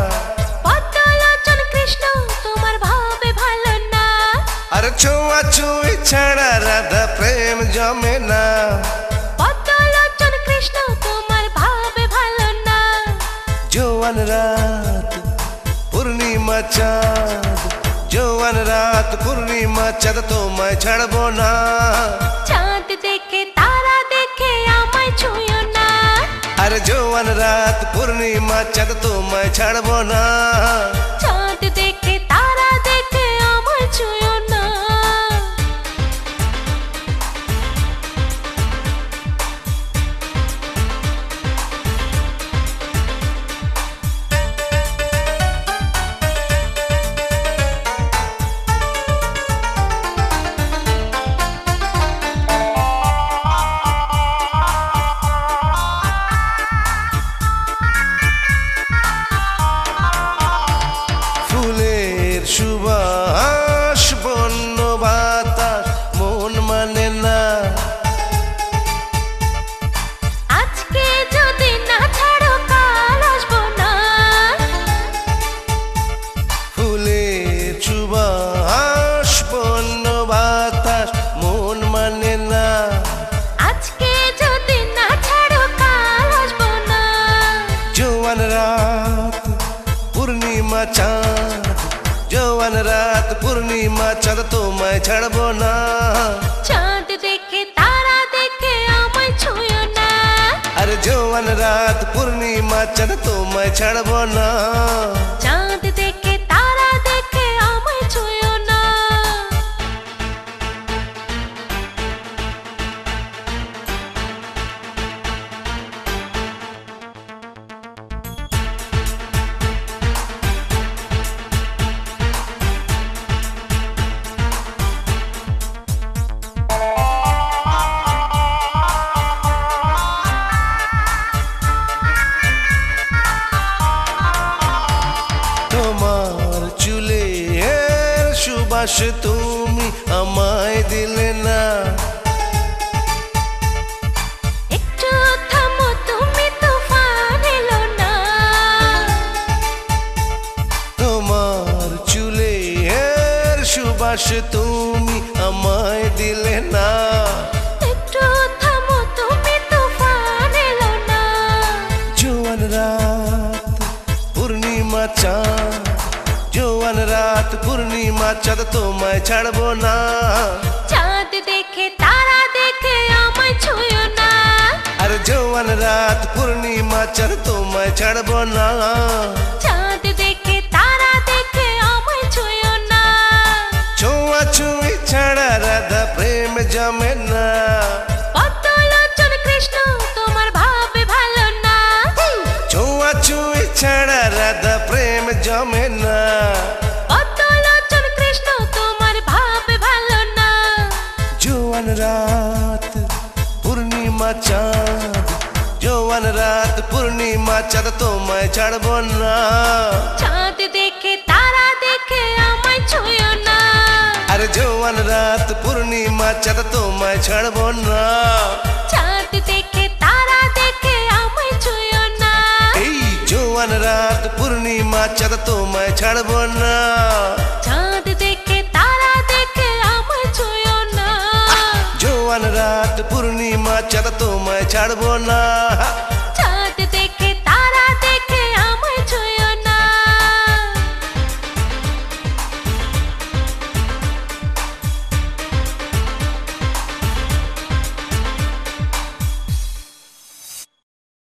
পদ্মলোচন কৃষ্ণ তোমার ভাবে ভালো না। আরে ছোঁয়া ছুঁই ছাড়া রাধা প্রেম জমে না। পদ্মলোচন কৃষ্ণ তোমার ভাবে ভালো না। জোয়ান রাত পূর্ণিমা চাঁদ, জোয়ান রাত পূর্ণিমা চাঁদ তোমায় ছাড়বো না। চাঁদ দেখে তারা দেখে আমায় ছুঁয়ো না। আরে জোয়ান রাত পূর্ণিমা চাঁদ তোমায় ছাড়বো না। চাঁদ দেখে তারা দেখে আমায় ছুঁয়ো না। ফুলের সুবাস বন্য বাতাস মন মানে না। আজকে যদি না ছাড়ো কাল আসবো না। ফুলের সুবাস বন্য বাতাস মন মানে না। আজকে যদি না ছাড়ো কাল আসবো না। জোয়ান রাত পূর্ণিমা চাঁদ, জোয়ান রাত পূর্ণিমা চাঁদ তোমায় ছাড়বো না। চাঁদ দেখে তারা দেখে আমায় ছুঁয়ো না। আরে জোয়ান রাত পূর্ণিমা চাঁদ তোমায় ছাড়বো না। চাঁদ দেখে তারা দেখে আমায় ছুঁয়ো না। তোমার চুলের সুবাস তুমি আমায় দিলে না। একটু থামো তুমি তুফান এলো না। তোমার চুলের সুবাস তুমি আমায় দিলে না। একটু থামো তুমি তুফান এলো না। জোয়ান রাত পূর্ণিমা চাঁদ, জোয়ান রাত পূর্ণিমা চাঁদ তোমায় ছাড়বো না। চাঁদ দেখে তারা দেখে আমায় ছুঁয়ো না। আর জোয়ান রাত পূর্ণিমা চাঁদ তোমায় ছাড়বো না। চাঁদ দেখে তারা দেখে আমায় ছুঁয়ো না। ছোঁয়া ছুঁই ছাড়া রাধা প্রেম জমে না। পদ্মলোচন কৃষ্ণ তোমার ভাবে ভালো না। ছোঁয়া ছুঁই ছাড়া রাধা প্রেম জমে না। পদ্মলোচন কৃষ্ণ তোমার ভাবে ভালো না। জোয়ান রাত পূর্ণিমা চাঁদ, জোয়ান রাত পূর্ণিমা চাঁদ তোমায় ছাড়বো না। চাঁদ দেখে তারা দেখে আমায় ছুঁয়ো না। আরে জোয়ান রাত পূর্ণিমা চাঁদ তোমায় ছাড়বো না। চাঁদ দেখে তারা দেখে আমায় ছুঁয়ো না। এই জোয়ান রাত পূর্ণিমা চাঁদ তোমায় ছাড়বো না। চাঁদ দেখে তারা দেখে আমায় ছুঁয়ো না। জোয়ান রাত পূর্ণিমা চাঁদ তোমায় ছাড়বো না।